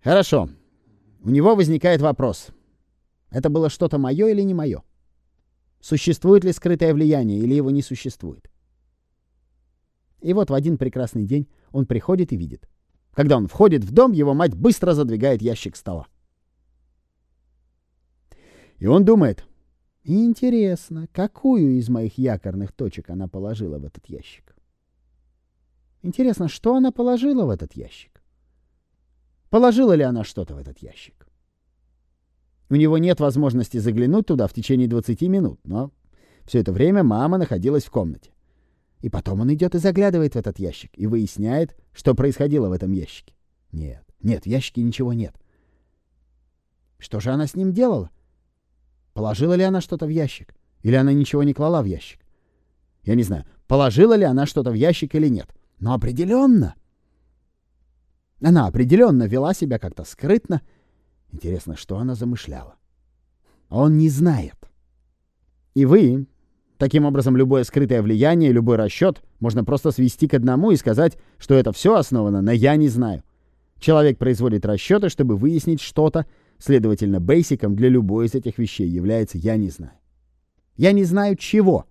Хорошо. У него возникает вопрос. Это было что-то мое или не мое? Существует ли скрытое влияние или его не существует? И вот в один прекрасный день он приходит и видит. Когда он входит в дом, его мать быстро задвигает ящик стола. И он думает: интересно, какую из моих якорных точек она положила в этот ящик? Интересно, что она положила в этот ящик? Положила ли она что-то в этот ящик? У него нет возможности заглянуть туда в течение 20 минут, но все это время мама находилась в комнате. И потом он идет и заглядывает в этот ящик и выясняет, что происходило в этом ящике. Нет, в ящике ничего нет. Что же она с ним делала? Положила ли она что-то в ящик? Или она ничего не клала в ящик? Я не знаю, положила ли она что-то в ящик или нет. Но определенно. Она определенно вела себя как-то скрытно. Интересно, что она замышляла? Он не знает. И вы... Таким образом, любое скрытое влияние, любой расчет можно просто свести к одному и сказать, что это все основано на «я не знаю». Человек производит расчеты, чтобы выяснить что-то, следовательно, бейсиком для любой из этих вещей является «я не знаю». Я не знаю чего.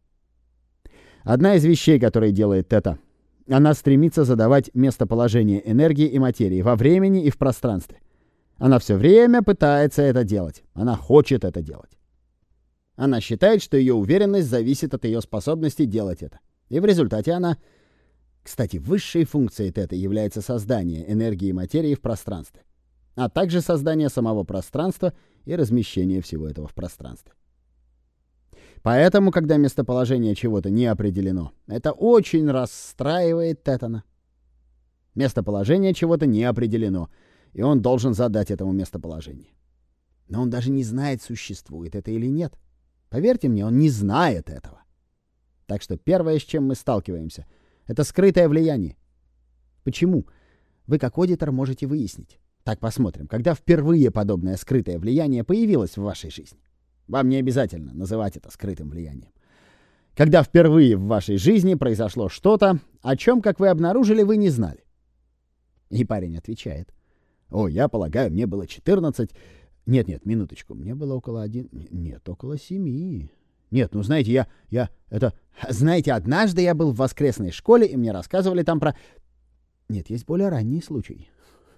Одна из вещей, которые делает Тета, она стремится задавать местоположение энергии и материи во времени и в пространстве. Она все время пытается это делать. Она хочет это делать. Она считает, что ее уверенность зависит от ее способности делать это. И в результате она... Кстати, высшей функцией Тета является создание энергии и материи в пространстве, а также создание самого пространства и размещение всего этого в пространстве. Поэтому, когда местоположение чего-то не определено, это очень расстраивает Тетана. Местоположение чего-то не определено, и он должен задать этому местоположение. Но он даже не знает, существует это или нет. Поверьте мне, он не знает этого. Так что первое, с чем мы сталкиваемся, это скрытое влияние. Почему? Вы как аудитор можете выяснить. Так, посмотрим, когда впервые подобное скрытое влияние появилось в вашей жизни. Вам не обязательно называть это скрытым влиянием. Когда впервые в вашей жизни произошло что-то, о чем, как вы обнаружили, вы не знали. И парень отвечает: «О, я полагаю, мне было 14... Нет, минуточку, мне было около 7. Нет, ну знаете, Знаете, однажды я был в воскресной школе, и мне рассказывали там про... Нет, есть более ранний случай».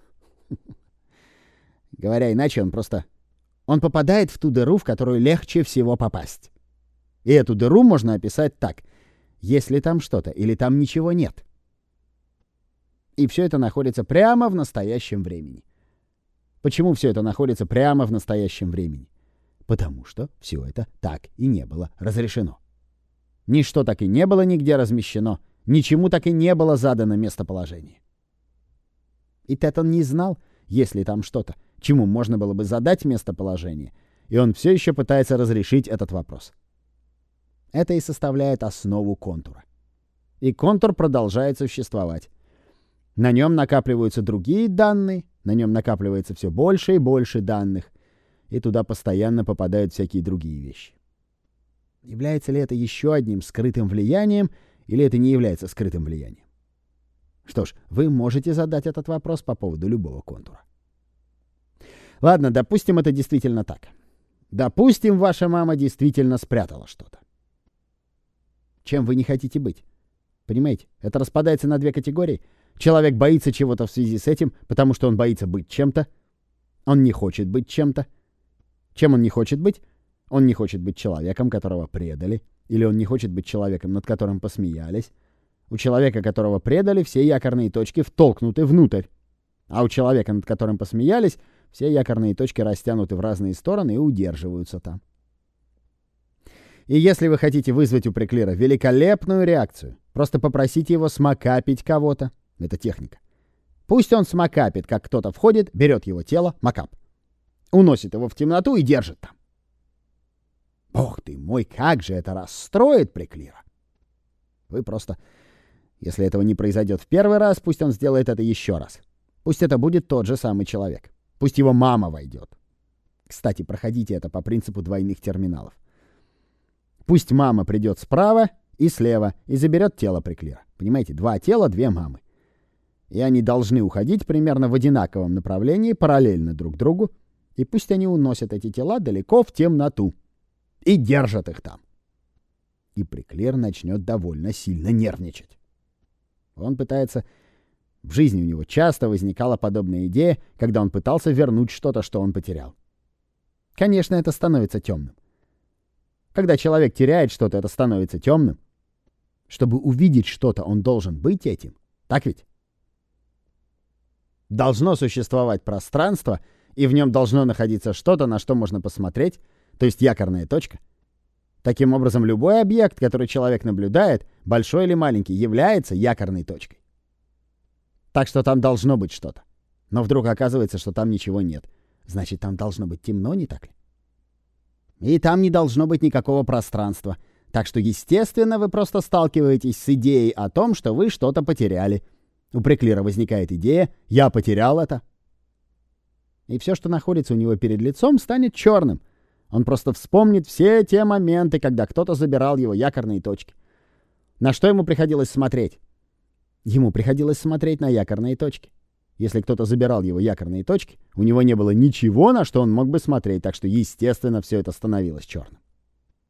Говоря иначе, он попадает в ту дыру, в которую легче всего попасть. И эту дыру можно описать так: если там что-то или там ничего нет. И все это находится прямо в настоящем времени. Почему все это находится прямо в настоящем времени? Потому что все это так и не было разрешено. Ничто так и не было нигде размещено, ничему так и не было задано местоположение. И Тетан не знал, есть ли там что-то, чему можно было бы задать местоположение, и он все еще пытается разрешить этот вопрос. Это и составляет основу контура. И контур продолжает существовать. На нем накапливаются другие данные, на нем накапливается все больше и больше данных, и туда постоянно попадают всякие другие вещи. Является ли это еще одним скрытым влиянием, или это не является скрытым влиянием? Что ж, вы можете задать этот вопрос по поводу любого контура. Ладно, допустим, это действительно так. Допустим, ваша мама действительно спрятала что-то. Чем вы не хотите быть? Понимаете, это распадается на две категории. Человек боится чего-то в связи с этим, потому что он боится быть чем-то. Он не хочет быть чем-то. Чем он не хочет быть? Он не хочет быть человеком, которого предали. Или он не хочет быть человеком, над которым посмеялись. У человека, которого предали, все якорные точки втолкнуты внутрь. А у человека, над которым посмеялись, все якорные точки растянуты в разные стороны и удерживаются там. И если вы хотите вызвать у Приклира великолепную реакцию, просто попросите его смакапить кого-то. Это техника. Пусть он смакапит, как кто-то входит, берет его тело, макап, уносит его в темноту и держит там. Бог ты мой, как же это расстроит Приклира! Вы просто... Если этого не произойдет в первый раз, пусть он сделает это еще раз. Пусть это будет тот же самый человек. Пусть его мама войдет. Кстати, проходите это по принципу двойных терминалов. Пусть мама придет справа и слева и заберет тело Приклира. Понимаете, 2 тела, 2 мамы. и они должны уходить примерно в одинаковом направлении, параллельно друг другу, и пусть они уносят эти тела далеко в темноту и держат их там. И Приклер начнет довольно сильно нервничать. Он пытается... В жизни у него часто возникала подобная идея, когда он пытался вернуть что-то, что он потерял. Конечно, это становится темным. Когда человек теряет что-то, это становится темным. Чтобы увидеть что-то, он должен быть этим. Так ведь? Должно существовать пространство, и в нем должно находиться что-то, на что можно посмотреть, то есть якорная точка. Таким образом, любой объект, который человек наблюдает, большой или маленький, является якорной точкой. Так что там должно быть что-то. Но вдруг оказывается, что там ничего нет. Значит, там должно быть темно, не так ли? И там не должно быть никакого пространства. Так что, естественно, вы просто сталкиваетесь с идеей о том, что вы что-то потеряли. У Приклера возникает идея «я потерял это». И все, что находится у него перед лицом, станет черным. Он просто вспомнит все те моменты, когда кто-то забирал его якорные точки. На что ему приходилось смотреть? Ему приходилось смотреть на якорные точки. Если кто-то забирал его якорные точки, у него не было ничего, на что он мог бы смотреть, так что, естественно, все это становилось черным.